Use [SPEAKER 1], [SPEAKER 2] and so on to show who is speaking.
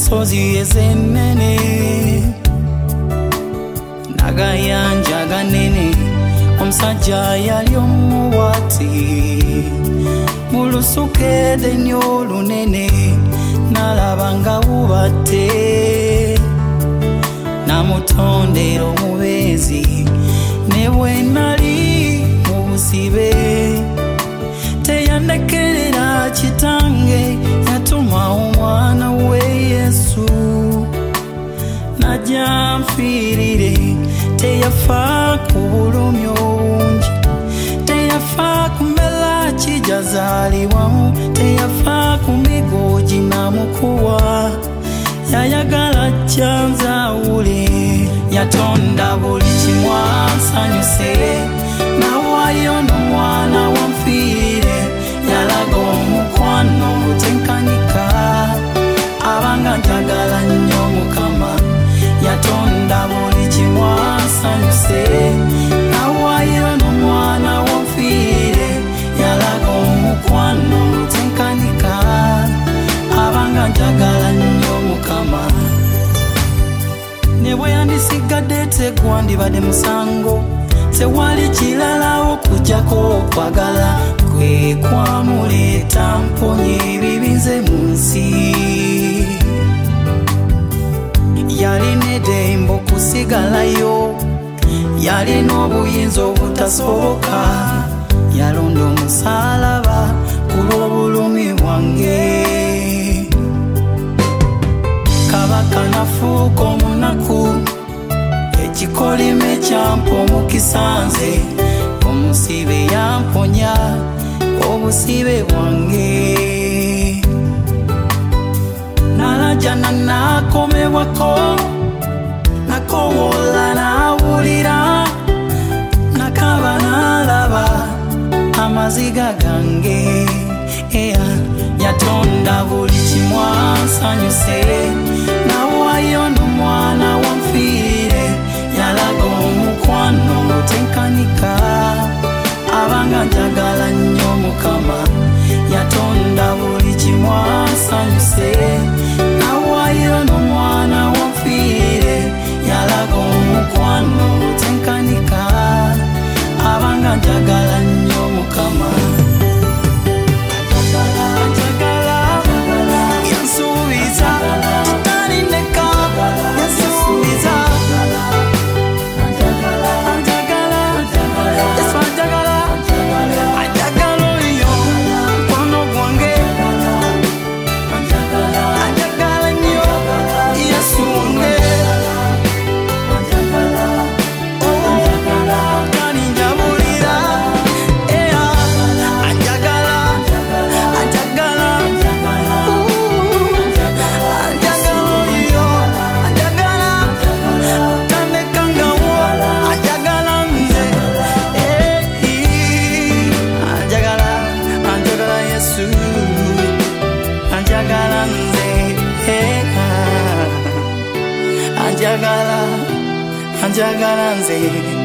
[SPEAKER 1] ensozi ezenene nagayanja ganene omusajja yali omuwati mulusukede nnyo olunene nalaba nga wubatte namutondera omubeezi ne bwe nali mu busibe teyandekerera kitange yatuma omwana we Yesu najja nfiirire teyafa ku bulumi obungi teyafa ku mmera kijazaalibwamu teyafa ku migogi namukuwa yayagala kyanzawule yatonda buli kimu ansanyuse nawaayo n'omwana wanfiirire yalaga omukwano gutenkanika abanga njagala nnyo Mukama yatonda buli kimu ansanyuse nawaayo n'omwana wanfiirire yalaga omukwano gutenkanika abanga njagala nnyo Mukama ne bwe yandisigadde tegwandibadde musango tewali kirala okujjako okwagala kwe kwamuleeta mponye ebibize mu nsi yalina eddembe okusigalayo yalina obuyinza obutasoboka yalonda omusaalaba ku lw'obulumi bwange kabaka nafuuka omunaku ekikolime kyampa omukisanze omusibe yamponya obusibe bwange nalajana nakomebwako nakowola nawulira nakaba nalaba amaziga gange yatonda buli kimu ansanyuse nawaayo n'omwana wanfiirire yalaga omukwano gutenkanika abanga njagala nnyo Mukama yatonda buli kimu ansanyuse nawaayo n'omwana wanfiirire yalaga omukwano gutenkanika abanga njagala nnyo Mukama
[SPEAKER 2] Anjagala nze